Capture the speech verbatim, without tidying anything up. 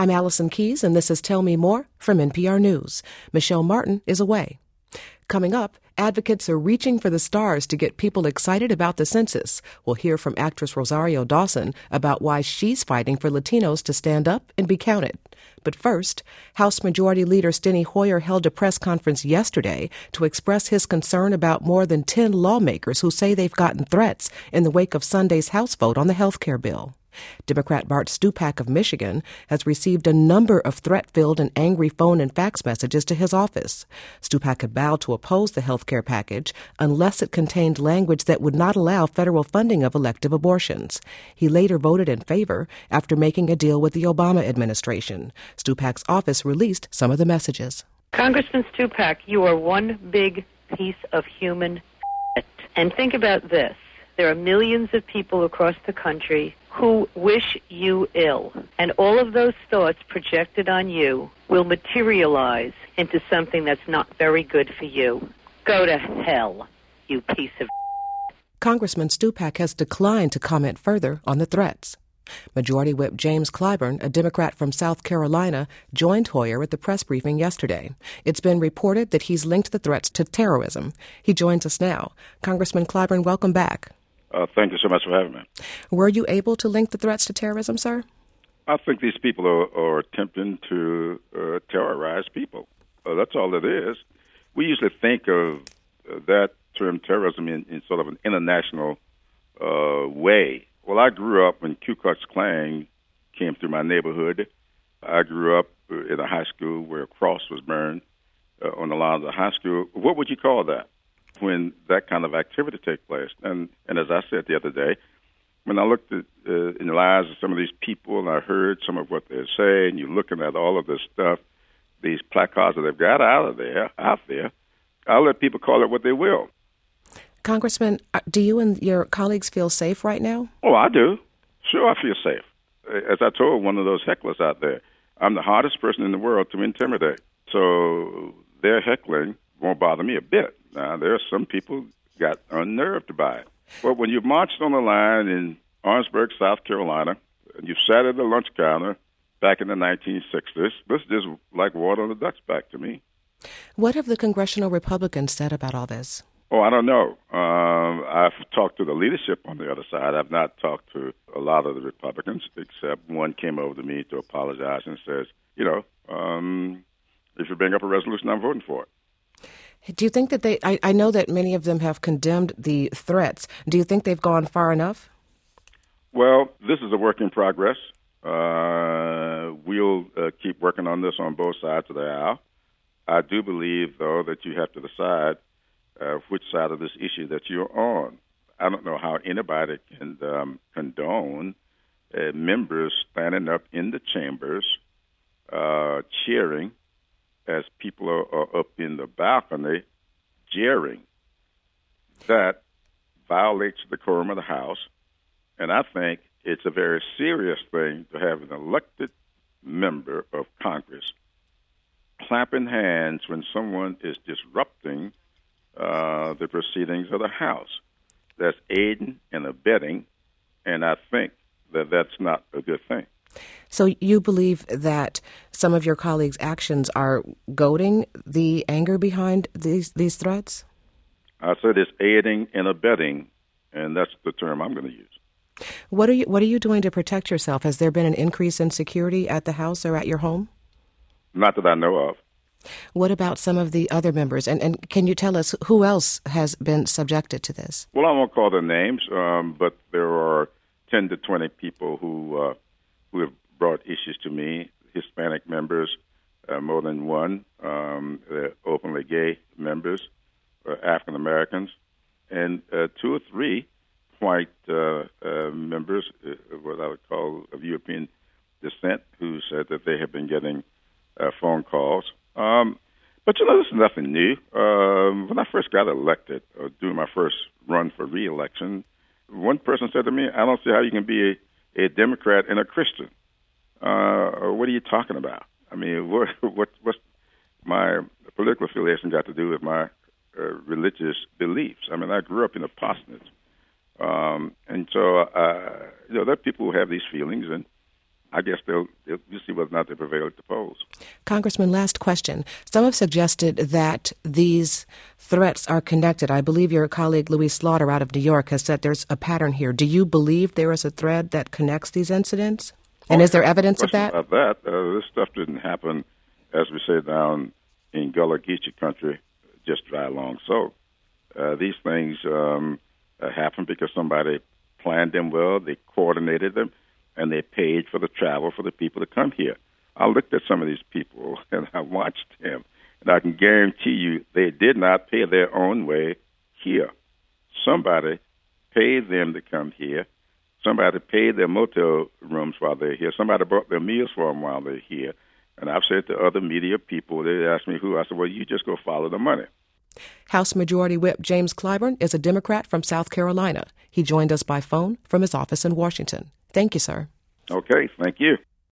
I'm Allison Keyes, and this is Tell Me More from N P R News. Michelle Martin is away. Coming up, advocates are reaching for the stars to get people excited about the census. We'll hear from actress Rosario Dawson about why she's fighting for Latinos to stand up and be counted. But first, House Majority Leader Steny Hoyer held a press conference yesterday to express his concern about more than ten lawmakers who say they've gotten threats in the wake of Sunday's House vote on the health care bill. Democrat Bart Stupak of Michigan has received a number of threat-filled and angry phone and fax messages to his office. Stupak had vowed to oppose the health care package unless it contained language that would not allow federal funding of elective abortions. He later voted in favor after making a deal with the Obama administration. Stupak's office released some of the messages. Congressman Stupak, you are one big piece of human shit. And think about this. There are millions of people across the country who wish you ill, and all of those thoughts projected on you will materialize into something that's not very good for you. Go to hell, you piece of Congressman Stupak has declined to comment further on the threats. Majority Whip James Clyburn, a Democrat from South Carolina, joined Hoyer at the press briefing yesterday. It's been reported that he's linked the threats to terrorism. He joins us now. Congressman Clyburn, welcome back. Uh, thank you so much for having me. Were you able to link the threats to terrorism, sir? I think these people are, are attempting to uh, terrorize people. Uh, that's all it is. We usually think of uh, that term terrorism in, in sort of an international uh, way. Well, I grew up when Ku Klux Klan came through my neighborhood. I grew up in a high school where a cross was burned uh, on the lawn of the high school. What would you call that when that kind of activity takes place? And and as I said the other day, when I looked at, uh, in the lives of some of these people and I heard some of what they're saying, you're looking at all of this stuff, these placards that they've got out of there, out there, I'll let people call it what they will. Congressman, do you and your colleagues feel safe right now? Oh, I do. Sure, I feel safe. As I told one of those hecklers out there, I'm the hardest person in the world to intimidate. So their heckling won't bother me a bit. Now, there are some people got unnerved by it. But when you've marched on the line in Orangeburg, South Carolina, and you've sat at the lunch counter back in the nineteen sixties, this is just like water on a duck's back to me. What have the congressional Republicans said about all this? Oh, I don't know. Um, I've talked to the leadership on the other side. I've not talked to a lot of the Republicans, except one came over to me to apologize and says, you know, um, if you bring up a resolution, I'm voting for it. Do you think that they, I, I know that many of them have condemned the threats. Do you think they've gone far enough? Well, this is a work in progress. Uh, we'll uh, keep working on this on both sides of the aisle. I do believe, though, that you have to decide uh, which side of this issue that you're on. I don't know how anybody can um, condone uh, members standing up in the chambers uh, cheering as people are, are up in the balcony jeering. That violates the quorum of the House, and I think it's a very serious thing to have an elected member of Congress clapping hands when someone is disrupting uh, the proceedings of the House. That's aiding and abetting, and I think that that's not a good thing. So you believe that some of your colleagues' actions are goading the anger behind these these threats? I said it's aiding and abetting, and that's the term I'm going to use. What are you What are you doing to protect yourself? Has there been an increase in security at the House or at your home? Not that I know of. What about some of the other members? And, and can you tell us who else has been subjected to this? Well, I won't call their names, um, but there are ten to twenty people who uh, who have brought issues to me. Hispanic members, uh, more than one, um, uh, openly gay members, uh, African Americans, and uh, two or three white uh, uh, members, uh, what I would call of European descent, who said that they have been getting uh, phone calls. Um, but, you know, this is nothing new. Um, when I first got elected, or doing my first run for re-election, one person said to me, I don't see how you can be a, a Democrat and a Christian. Uh, what are you talking about? I mean, what, what what's my political affiliation got to do with my uh, religious beliefs? I mean, I grew up in a parsonage. Um, and so, uh, you know, there are people who have these feelings, and I guess they'll, they'll you'll see whether or not they prevail at the polls. Congressman, last question. Some have suggested that these threats are connected. I believe your colleague Louise Slaughter out of New York has said there's a pattern here. Do you believe there is a thread that connects these incidents? And oh, is there evidence of that? About that, uh, this stuff didn't happen, as we say down in Gullah Geechee country, just dry along. So uh, these things um, uh, happen because somebody planned them well, they coordinated them, and they paid for the travel for the people to come here. I looked at some of these people, and I watched them, and I can guarantee you they did not pay their own way here. Somebody paid them to come here. Somebody paid their motel rooms while they're here. Somebody brought their meals for them while they're here. And I've said to other media people, they asked me who. I said, well, you just go follow the money. House Majority Whip James Clyburn is a Democrat from South Carolina. He joined us by phone from his office in Washington. Thank you, sir. Okay, thank you.